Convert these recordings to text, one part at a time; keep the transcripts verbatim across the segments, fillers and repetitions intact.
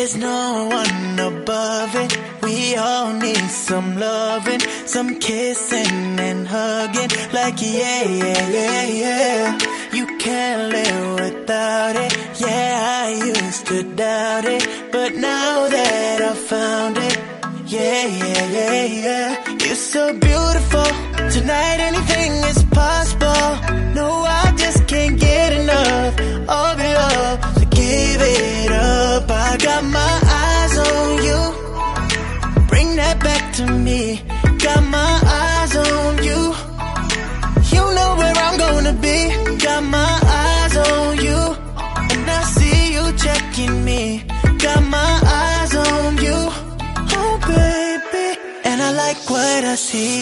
there's no one above it. We all need some loving, some kissing and hugging. Like yeah, yeah, yeah, yeah. You can't live without it. Yeah, I used to doubt it, but now that I found it, yeah, yeah, yeah, yeah. You're so beautiful. Tonight anything is possible. No, I just can't get enough of your love. So give it up. I got my eyes on you. Bring that back to me. Got my eyes on you. You know where I'm gonna be. Got my eyes on you. And I see you checking me. Got my eyes on you. Oh baby. And I like what I see.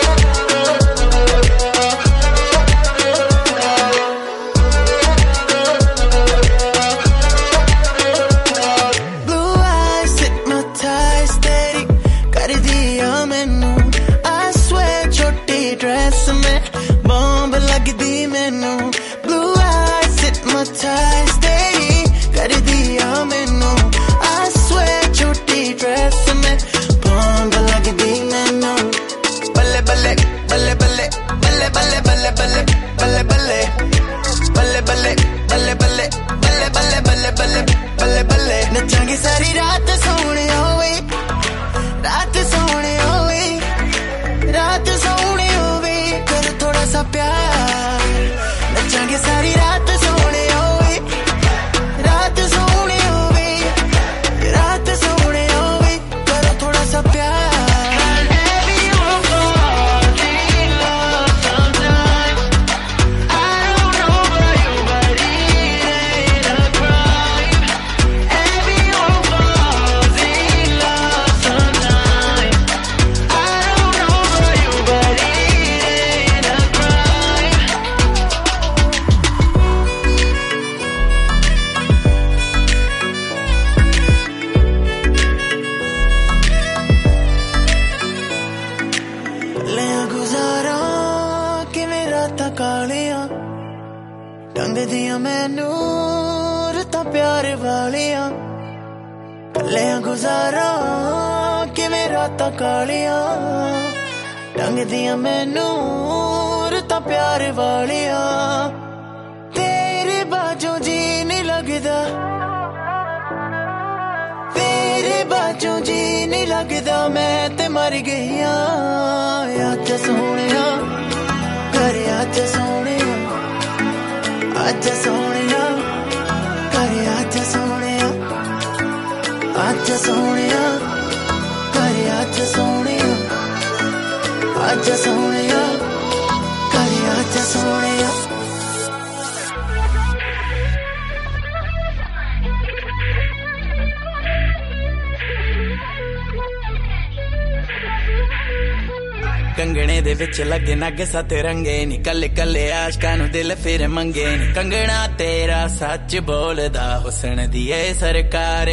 कंगणे दे विच लगे नग सत रंगे नी कल्ले कल्ले आशकां नू दिल फिर मंगे नी कंगना तेरा सच बोलदा हुस्न दी ए सरकार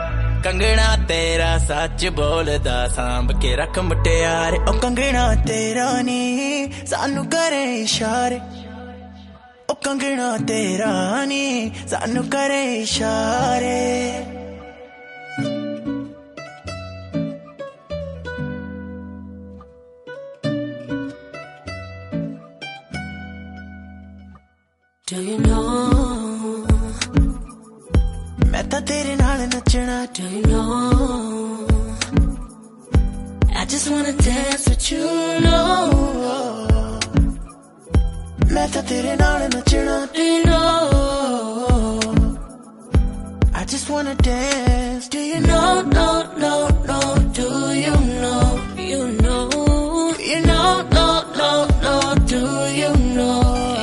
कंगना तेरा सच बोलदा सांभ के रख मुटियारे ओ कंगना तेरा नी सानू करे इशारे ओ कंगना तेरा नी सानू करे इशारे Do you know मैं ता तेरे नाल नचना Do you know I just wanna dance with you know मैं ता तेरे नाल नचना Do you know I just wanna dance Do you know, no, no, no Do you know, you know You know, no, no, no Do you know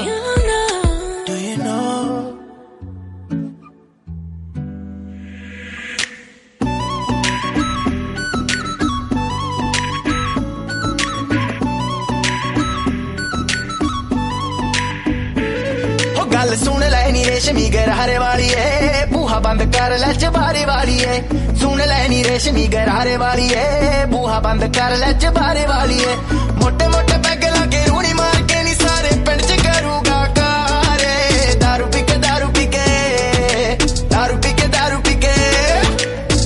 गल सुन ले नी रेशमी गरारे वाली है बूहा बंद कर ले चबारे वाली है सुन ले नी रेशमी गरारे वाली है बूहा बंद कर ले चबारे वाली है मोटे मोटे पैग लाके रूनी मार के नी सारे पिंड च करूगा कारे दारू पी के दारू पी के दारू पी के दारू पी के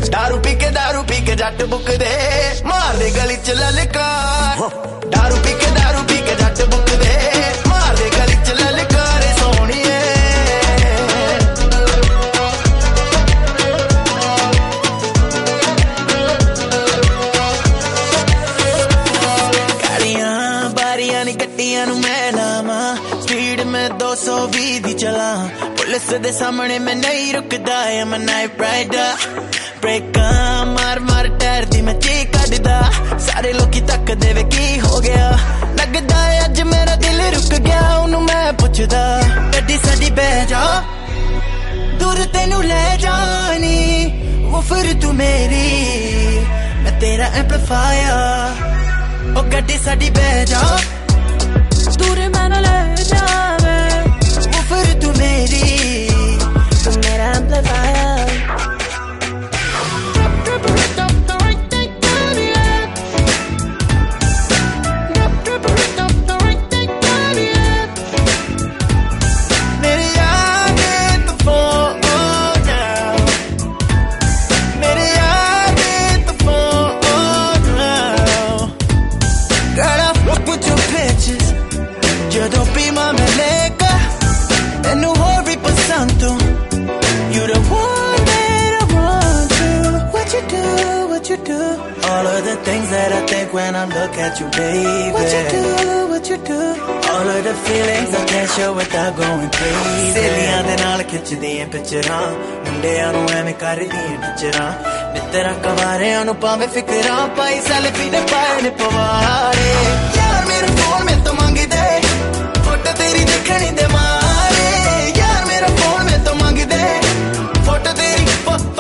जट बुक दे मार दे गली च ललकार दारू पी के दारू पी के जट बुक दे मार दे गली च ललकार सोहणीए मैं लामा स्पीड में दो सौ बीस दी चला पुलिस दे सामने मैं नहीं रुकदा I'm a night rider ब्रेका मार मार टायर दी मैं चीक कढदा सारे लोकी तक दे वे की हो गया लगदा अज मेरा दिल रुक गया उन्हों मैं पुछदा गड्डी साडी बह जा दूर तेनू ले जानी वो फिर तू मेरी मैं तेरा एम्पलीफायर ओ गड्डी साडी बह जा दूर मैनू ले जावे वो फिर तू मेरी तू मेरा एम्पलीफायर मेरी यादें तूफान now मेरी यादें तूफान now Girl, I fuck with your pictures ਜਦੋਂ ਪੀਮਾ ਮੈਂ ਲੇਕਾ ਤੈਨੂੰ ਹੋਰ ਵੀ ਪਸੰਦ ਤੂੰ You the one that I want to What you do, what you do All of the things that I think when I look at you, baby What you do, what you do All of the feelings I can't show without going crazy ਸਹੇਲੀਆਂ ਦੇ ਨਾਲ ਖਿੱਚਦੀਆਂ ਪਿਕਚਰਾਂ ਮੁੰਡਿਆਂ ਨੂੰ ਐਵੇਂ ਕਰਦੀਆਂ ਟੀਚਰਾਂ ਮਿੱਤਰਾਂ ਕਵਾਰਿਆਂ ਨੂੰ ਪਾਵੇਂ ਫਿਕਰਾਂ ਪਾਈ ਸੈਲਫੀ ਦੇ ਪਾਏ ਨੇ ਪਵਾੜੇ ਯਾਰ ਮੇਰੇ ਫੋਨ ਮੇ ਤੋਂ ਮੰਗਦੇ फोटो तेरी देखनी दे मारे यार मेरा फोन में तो मांग दे फोटो तेरी